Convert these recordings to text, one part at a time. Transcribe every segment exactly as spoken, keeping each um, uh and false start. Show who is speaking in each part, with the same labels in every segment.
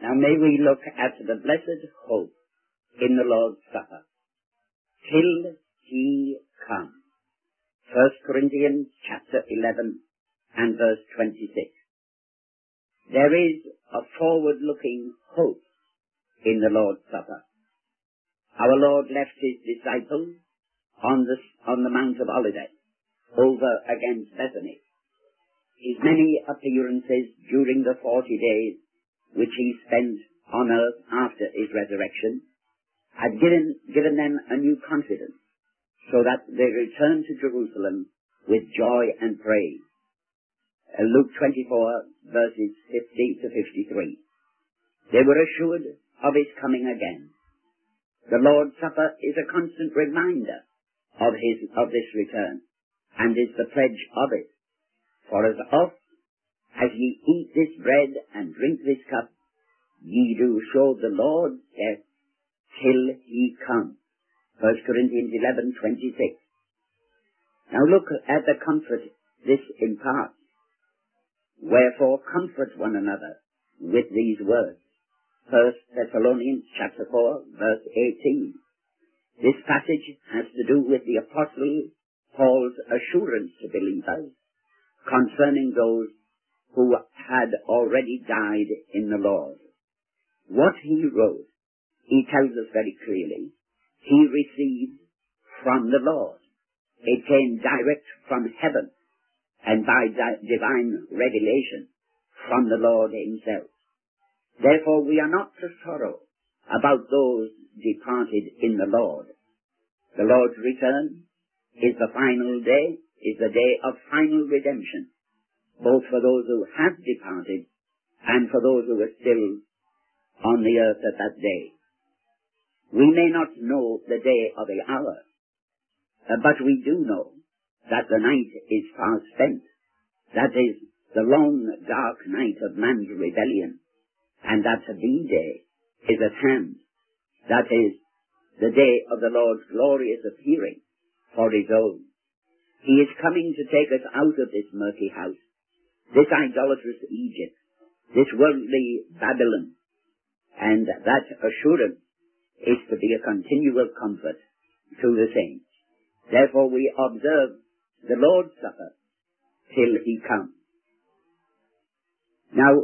Speaker 1: Now may we look at the blessed hope in the Lord's Supper. Till he come. First Corinthians chapter eleven and verse twenty-six. There is a forward-looking hope in the Lord's Supper. Our Lord left his disciples on the, on the Mount of Olivet, over against Bethany. His many appearances during the forty days which he spent on earth after his resurrection had given, given them a new confidence, so that they returned to Jerusalem with joy and praise. Uh, Luke twenty-four, verses fifty to fifty-three. They were assured of his coming again. The Lord's Supper is a constant reminder of his of this return, and is the pledge of it. For as oft as ye eat this bread and drink this cup, ye do show the Lord's death till he come. First Corinthians eleven twenty-six. Now look at the comfort this imparts. Wherefore comfort one another with these words. First Thessalonians chapter four, verse eighteen. This passage has to do with the Apostle Paul's assurance to believers concerning those who had already died in the Lord. What he wrote, he tells us very clearly, he received from the Lord. It came direct from heaven and by di- divine revelation from the Lord himself. Therefore we are not to sorrow about those departed in the Lord. The Lord's return is the final day, is the day of final redemption, both for those who have departed and for those who are still on the earth at that day. We may not know the day or the hour, uh, but we do know that the night is far spent. That is the long, dark night of man's rebellion, and that the day is at hand. That is the day of the Lord's glorious appearing for his own. He is coming to take us out of this murky house, this idolatrous Egypt, this worldly Babylon, and that assurance is to be a continual comfort to the saints. Therefore we observe the Lord's Supper till he comes. Now,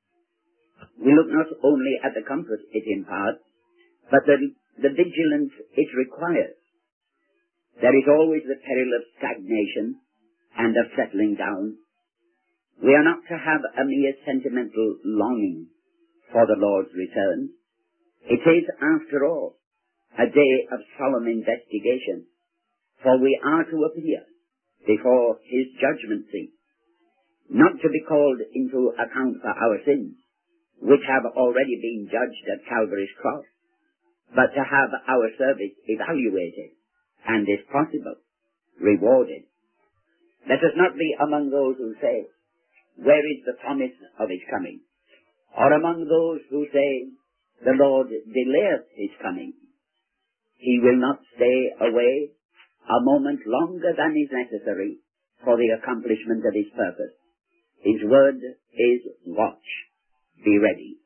Speaker 1: we look not only at the comfort it imparts, but the, the vigilance it requires. There is always the peril of stagnation and of settling down. We are not to have a mere sentimental longing for the Lord's return. It is, after all, a day of solemn investigation, for we are to appear before his judgment seat, not to be called into account for our sins, which have already been judged at Calvary's cross, but to have our service evaluated and, if possible, rewarded. Let us not be among those who say, where is the promise of his coming? Or among those who say, the Lord delayeth his coming. He will not stay away a moment longer than is necessary for the accomplishment of his purpose. His word is watch, be ready.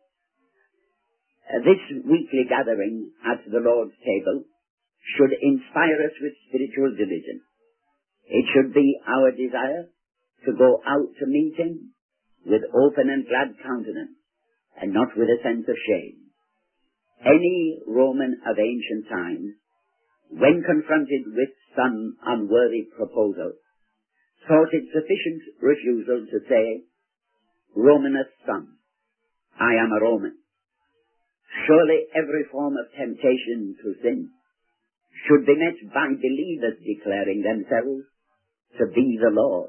Speaker 1: Uh, this weekly gathering at the Lord's table should inspire us with spiritual diligence. It should be our desire to go out to meet him with open and glad countenance, and not with a sense of shame. Any Roman of ancient times, when confronted with some unworthy proposal, thought it sufficient refusal to say, Romanus sum, I am a Roman. Surely every form of temptation to sin should be met by believers declaring themselves to be the Lord.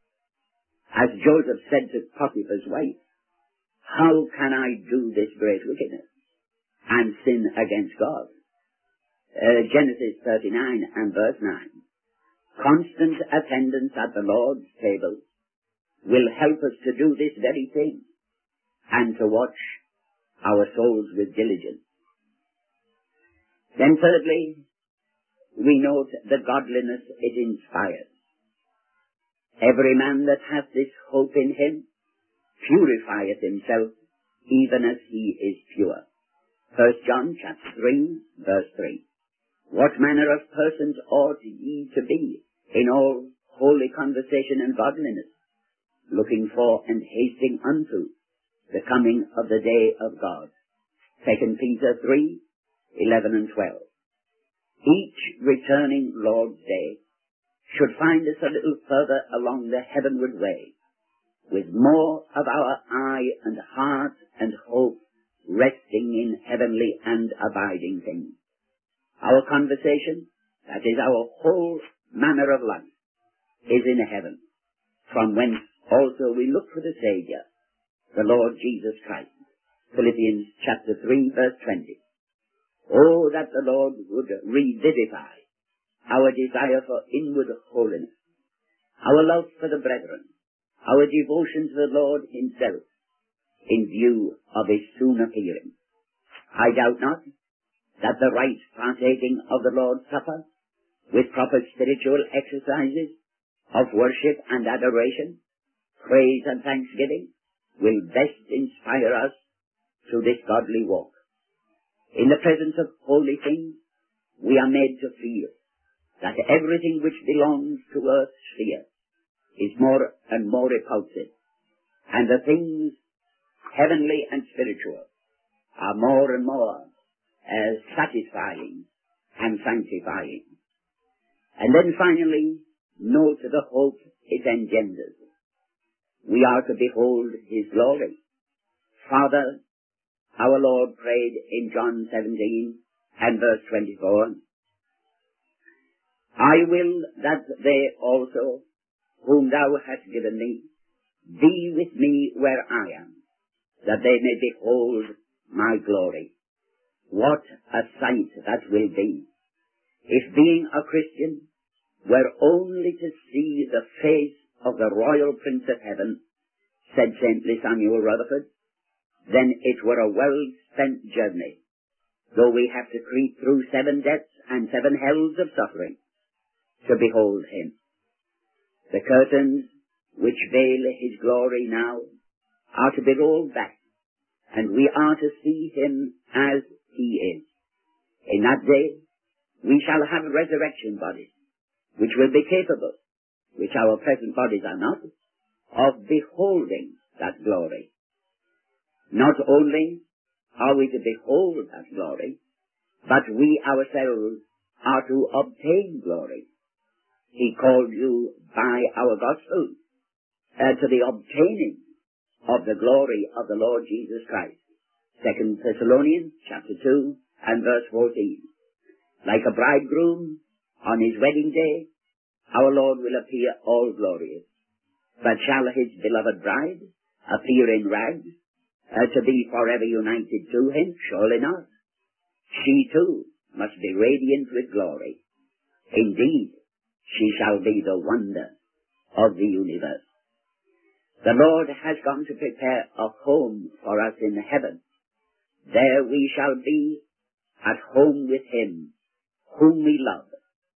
Speaker 1: As Joseph said to Potiphar's wife, how can I do this great wickedness and sin against God? Uh, Genesis thirty-nine and verse nine. Constant attendance at the Lord's table will help us to do this very thing and to watch our souls with diligence. Then thirdly, we note the godliness it inspires. Every man that hath this hope in him purifieth himself even as he is pure. First John chapter three, verse three. What manner of persons ought ye to be in all holy conversation and godliness, looking for and hasting unto the coming of the day of God. Second Peter three, eleven and twelve. Each returning Lord's day should find us a little further along the heavenward way, with more of our eye and heart and hope resting in heavenly and abiding things. Our conversation, that is our whole manner of life, is in heaven, from whence also we look for the Saviour, the Lord Jesus Christ. Philippians chapter three, verse twenty. Oh, that the Lord would revivify our desire for inward holiness, our love for the brethren, our devotion to the Lord himself, in view of his soon appearing. I doubt not that the right partaking of the Lord's Supper, with proper spiritual exercises of worship and adoration, praise and thanksgiving, will best inspire us through this godly walk. In the presence of holy things, we are made to feel that everything which belongs to earth's sphere is more and more repulsive, and the things heavenly and spiritual are more and more as satisfying and sanctifying. And then finally, note the hope it engenders. We are to behold his glory. Father, our Lord prayed in John seventeen and verse twenty-four, I will that they also, whom thou hast given me, be with me where I am, that they may behold my glory. What a sight that will be, if being a Christian were only to see the face of the royal Prince of Heaven, said Saint Samuel Rutherford, then it were a well-spent journey, though we have to creep through seven deaths and seven hells of suffering to behold him. The curtains which veil his glory now are to be rolled back, and we are to see him as he is. In that day we shall have resurrection bodies, which will be capable, which our present bodies are not, of beholding that glory. Not only are we to behold that glory, but we ourselves are to obtain glory. He called you by our gospel uh, to the obtaining of the glory of the Lord Jesus Christ. Second Thessalonians chapter two and verse fourteen. Like a bridegroom on his wedding day, our Lord will appear all glorious. But shall his beloved bride appear in rags, uh, to be forever united to him? Surely not. She too must be radiant with glory. Indeed, she shall be the wonder of the universe. The Lord has gone to prepare a home for us in heaven. There we shall be at home with him whom we love,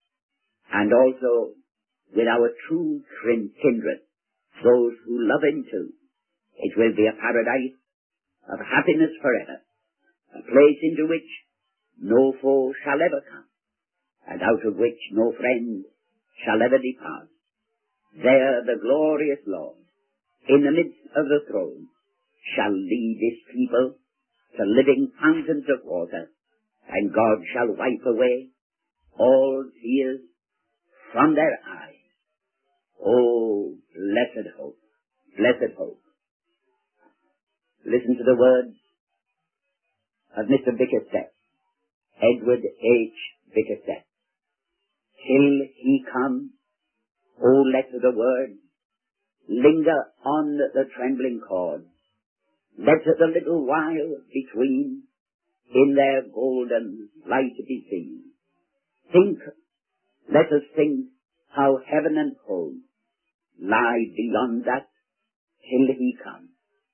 Speaker 1: and also with our true kindred, those who love him too. It will be a paradise of happiness forever, a place into which no foe shall ever come, and out of which no friend shall ever depart. There the glorious Lord, in the midst of the throne, shall lead his people to living fountains of water, and God shall wipe away all tears from their eyes. Oh, blessed hope, blessed hope. Listen to the words of Mister Bickersteth, Edward H. Bickersteth. Till he come, oh, let the word linger on the trembling chord. Let the little while between in their golden light be seen. Think, let us think how heaven and home lie beyond that till he come.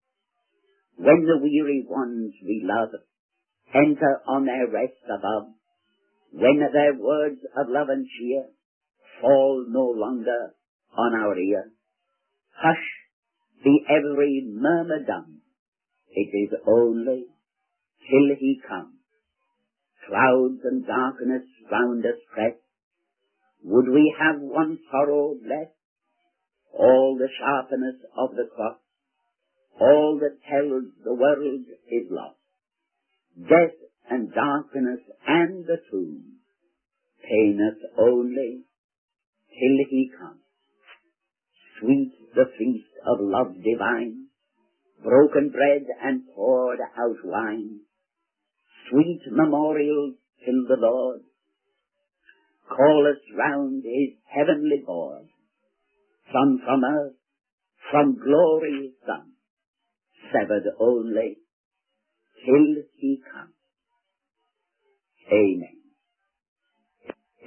Speaker 1: When the weary ones we love enter on their rest above, when their words of love and cheer fall no longer on our ear, hush, be every murmur dumb, It is only till he comes. Clouds and darkness round us press. Would we have one sorrow less? All the sharpness of the cross, all that tells the world is lost. Death and darkness and the tomb pain us only till he comes. Sweet the feast of love divine, broken bread and poured out wine. Sweet memorials till the Lord call us round his heavenly board. Son from earth, from glory son, severed only till he comes. Amen.